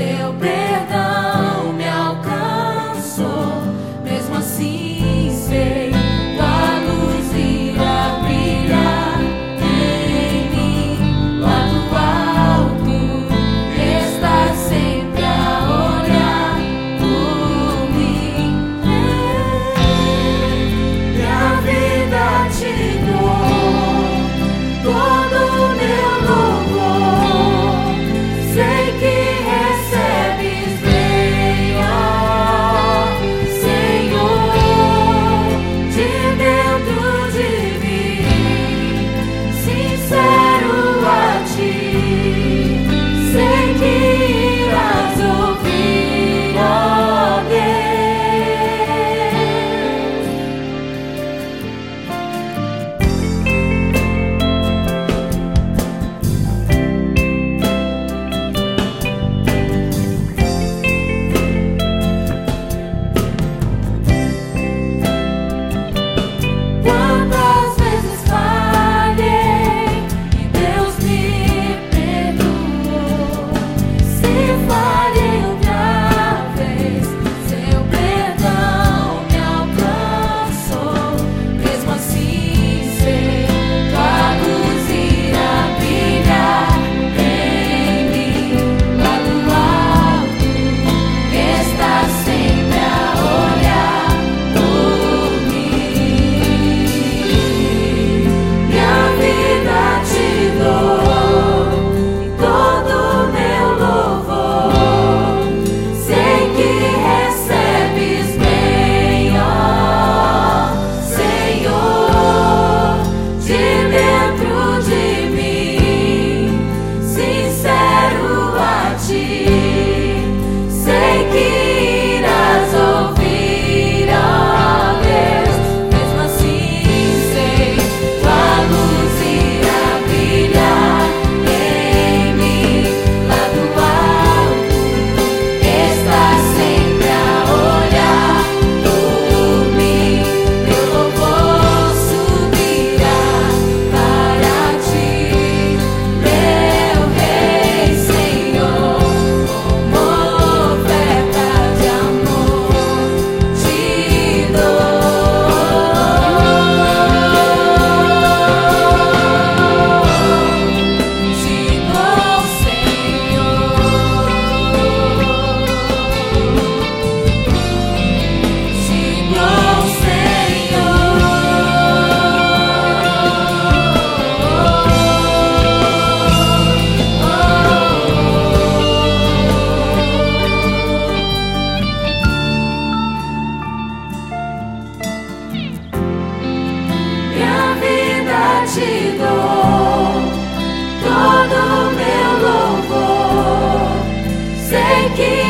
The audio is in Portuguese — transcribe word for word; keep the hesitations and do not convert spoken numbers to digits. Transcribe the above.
Seu perdão me alcançou, mesmo assim sei, tua luz irá brilhar em mim. Lá do alto estás sempre a olhar por mim. Minha vida te dou, todo o meu louvor. Sei que recebes bem, ó Senhor, de dentro de mim, sincero a ti. Sei que irás ouvir, ó Deus. Quantas vezes falhei e Deus me perdoou. Se falhei outra vez, seu perdão me alcançou. Mesmo assim sei, tua luz irá brilhar em mim. Lá do alto está sempre a olhar por mim. Minha vida te dou e todo o meu louvor. Sei que recebes bem, ó Senhor, de dentro de mim, sincero a ti. Sei que irás ouvir, ó Deus. Mesmo assim sei, tua luz irá brilhar em mim. Lá do alto está sempre a olhar por mim. Meu louvor subirá para ti, meu Rei, Senhor, como oferta de amor te dou. Te dou, Senhor. Te dou, Minha vida te dou, todo o meu louvor. Sei que